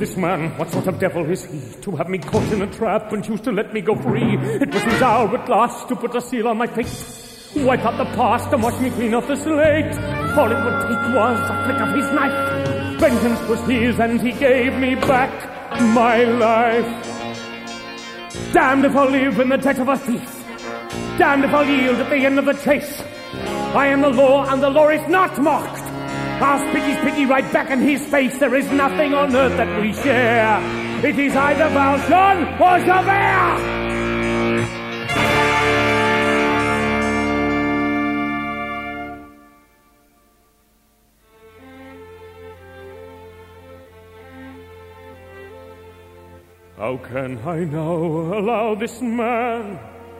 this man? What sort of devil is he? To have me caught in a trap and choose to let me go free. It was his hour at last to put a seal on my fate. Wipe out the past and wash me clean off the slate. All it would take was a flick of his knife. Vengeance was his and he gave me back my life. Damned if I'll live in the death of a thief. Damned if I'll yield at the end of the chase. I am the law and the law is not mocked. I'll spit his pity right back in his face. There is nothing on earth that we share. It is either Valjean or Javert. How can I now allow this man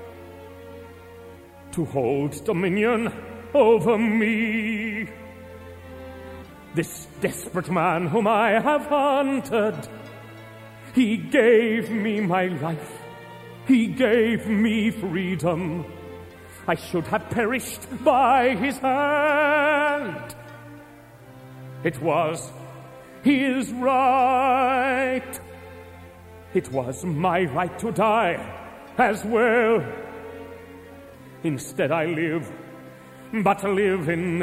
to hold dominion over me? This desperate man whom I have hunted, he gave me my life, he gave me freedom. I should have perished by his hand. It was his right. It was my right to die as well. Instead I live, but live in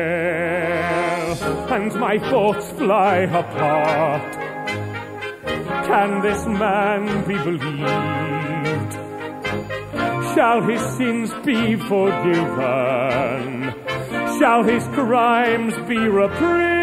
hell, and my thoughts fly apart. Can this man be believed? Shall his sins be forgiven? Shall his crimes be reprieved?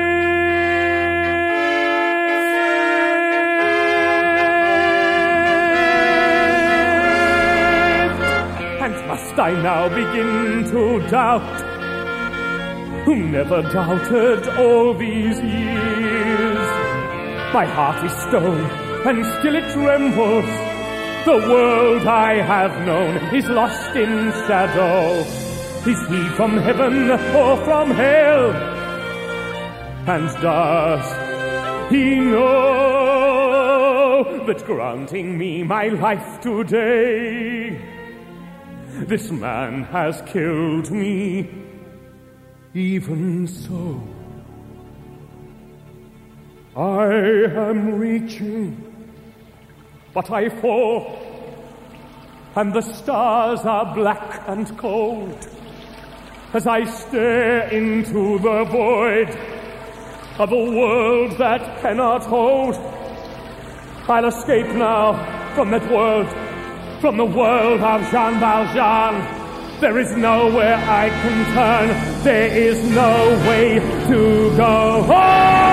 And must I now begin to doubt, who never doubted all these years? My heart is stone, and still it trembles. The world I have known is lost in shadow. Is he from heaven or from hell? And does he know that granting me my life today, this man has killed me? Even so, I am reaching, but I fall, and the stars are black and cold as I stare into the void of a world that cannot hold. I'll escape now from that world, from the world of Jean Valjean. There is nowhere I can turn. There is no way to go home.